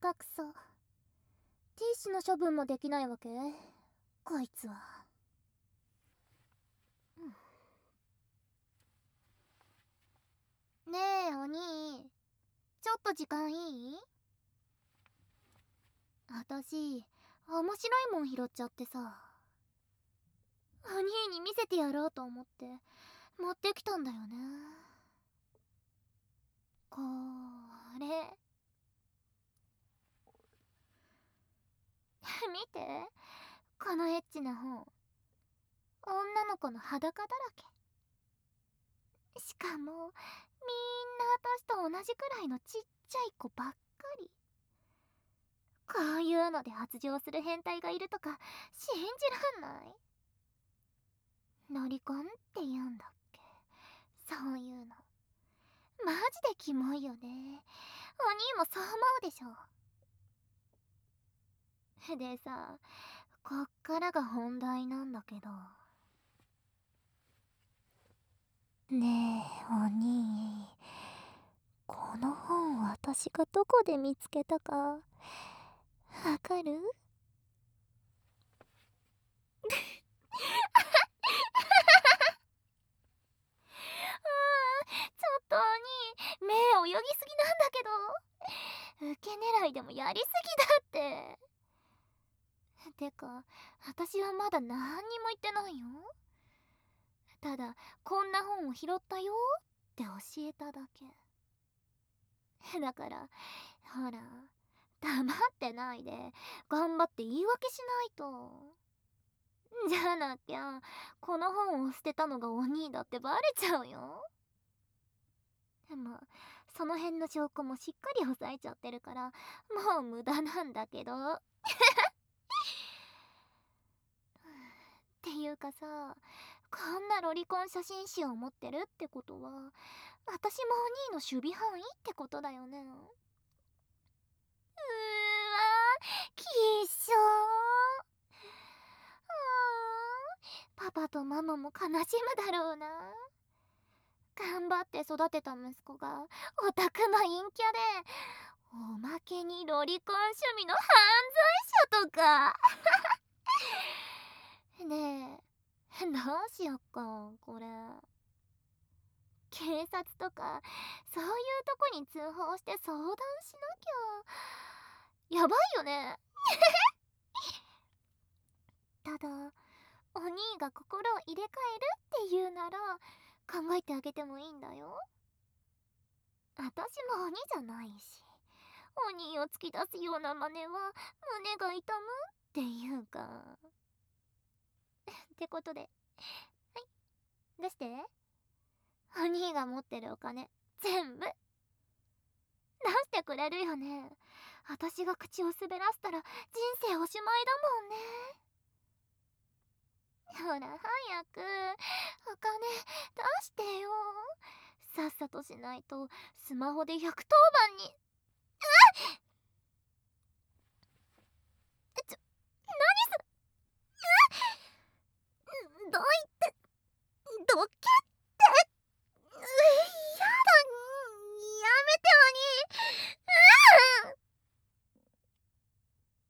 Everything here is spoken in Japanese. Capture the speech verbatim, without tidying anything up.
かくそ。ティッシュの処分もできないわけ？こいつは。ねえお兄、ちょっと時間いい？あたし面白いもん拾っちゃってさ、お兄に見せてやろうと思って持ってきたんだよね。これ見て、このエッチな本、女の子の裸だらけ。しかもみんな私と同じくらいのちっちゃい子ばっかり。こういうので発情する変態がいるとか信じらんない。ロリコンって言うんだっけ、そういうの。マジでキモいよね。お兄もそう思うでしょ。でさ、こっからが本題なんだけど。ねえお兄、この本私がどこで見つけたかわかる？ちょっとお兄、目泳ぎすぎなんだけど。受け狙いでもやりすぎだって。てか、私はまだ何にも言ってないよ。ただ、こんな本を拾ったよって教えただけ。だから、ほら、黙ってないで、頑張って言い訳しないと。じゃなきゃ、この本を捨てたのがお兄だってバレちゃうよ。まあ、その辺の証拠もしっかり押さえちゃってるから、もう無駄なんだけど。っていうかさ、こんなロリコン写真集を持ってるってことは、私もお兄の守備範囲ってことだよね。うーわ、きっしょー。パパとママも悲しむだろうな。頑張って育てた息子がオタクの陰キャで、おまけにロリコン趣味の犯罪者とか。ねえ、どうしよっかこれ。警察とかそういうとこに通報して相談しなきゃ。やばいよね。ただお兄が心を入れ替えるっていうなら考えてあげてもいいんだよ。私も鬼じゃないし、鬼を突き出すような真似は胸が痛むっていうか。ってことで、はい、出して。お兄が持ってるお金全部出してくれるよね。私が口を滑らせたら人生おしまいだもんね。ほら早くお金出してよ。さっさとしないとスマホでひゃくとおばんに。